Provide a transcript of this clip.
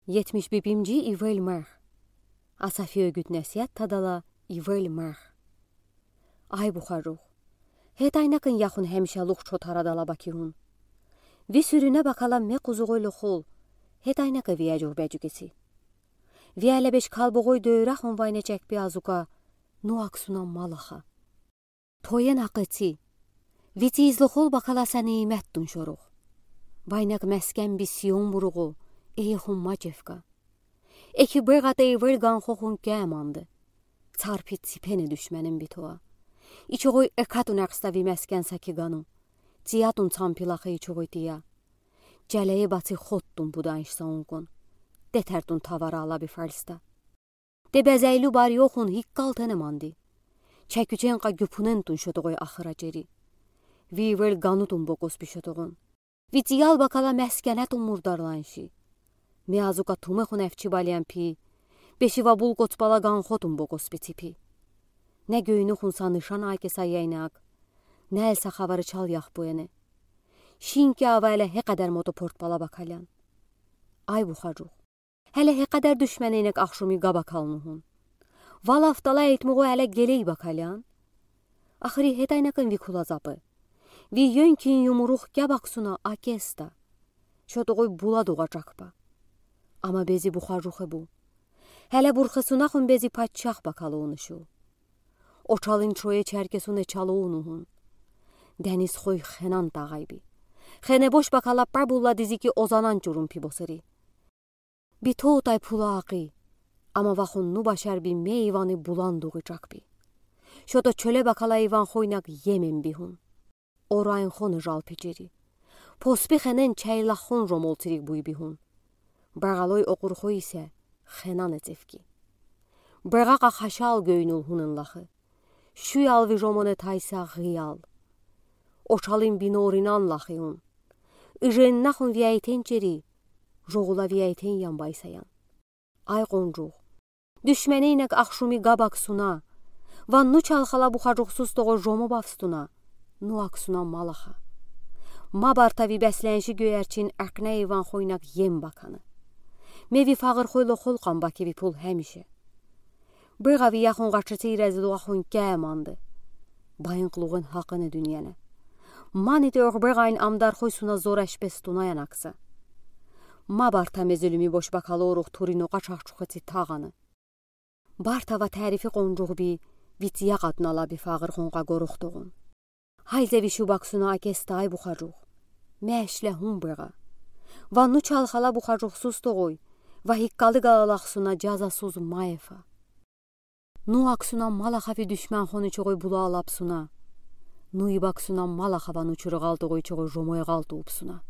70 bibimci İvel Mərx. Asafi ögüt nəsiyyət tadala İvel Mərx. Ay buxaruq. Hetaynakın yaxın həmişəluq çotaradala bakirun. Vi sürüne bakala me quzuğuylu xol. Hetaynaka viyəcur bəcügesi. Viyələ beş kalboğoy döyraxın vayne çək bir azuqa. Nu aksuna malaxa. Toyen aqıti. Viti izli xol bakala səni imət dunşoruq. Vaynak məskən bir siyon buruğu. Eyxun macevka. Eki bırğat eyvel ganxoxun gəmandı. Çarpit sipene düşmənin bitoa. İçoğuy ekatun əqstavi məskən sakiganu. Ciyatun çampilaxı içoğuy diya. Cələyi batı xottun budanışsa onqun. Detərtun tavara ala bir falsta. De bəzəylu bar yoxun hikkal tenemandi. Çəküçenqa güpunentun şotoğuy axıra ceri. Vivel ganutun boqos bişotoğun. Vi ciyal bakala məskənətun murdarlanşi. Meazuka tumexun efçi balyan pi. Beşiva bul qoçbala ganxotun boqos bitipi. Nə göynüxun sanışan akesa yaynak. Nə elsa xavarı çal yax bu ene. Şinki avayla he qədər moto portbala bakalyan. Ay buxaruq. Hələ he qədər düşməneynək axşumi qabakalnuhun. Val aftala etmuğu hələ geley bakalyan. Axırı hetaynakın vikula zapı. Vi yönkin yumuruq gəbaksuna akesta. Şotoğuy bula doğacaqpa. Ama bezi buxaruxı bu. Hələ burxısunaxın bezi patçaq bakalı onuşu. O çalın çoye çərkesune çalı onuhun. Dəniz xoy xenan dağaybi. Xene boş bakala prabulla dizi ki ozanan curun piboseri. Bi toğutay pula aqı. Ama vaxun nu başar bi meyvanı bulan doğacaq bi. Şoto çöle bakala ivan xoynak yemen bihun. Orayın xonu jal peceri. Pospi xenen çaylaxun romoltirik buy bihun. Brağaloy oqurxu isə xenan ecefki. Brağaqa xaşal göynül hununlaxı. Şu yalvi romone taysa gıyal. Oçalın binorinan laxıyun. Ijennaxun viyayten ceri. Roğula viyayten yanbaysayan. Ay qoncuq. Düşməneynek axşumi qabak suna. Van nu çalxala buxacuqsuz toğu romo bafstuna. Nu aksuna malaxa. Mabartavi bəslənşi göyərçin ərqnə eyvan xoynak yem bakanı. Mevi fağır xoylu xolqan bakivi pul həmişə. Bırğavi yaxın qaçıtı irəziluğaxun gəmandı. Bayınqluğun haqını dünyənə. Mani teoq bırğayın amdar xoysuna zor əşbestuna yanaqsa. Mabarta mezülümü boş bakalı oruq turino qaçaqçuqıtı tağanı. Bartava tərifi qoncuğu bi vitiya qadnala bi fağır xonqa qoruqduğun. Hayzevi şubaksuna akesta ay buxacuq. Məşlə hun bırğa. Vannu çalxala buxacuqsuz toğuy. Vahikkalı qalalaxsuna cazasuz mayefa. Nu aksuna malaxafi düşmən xonu çoğuy bula alapsuna. Nu ibaksuna malaxavan uçuruq aldığı çoğuy romoya qaldı upsuna.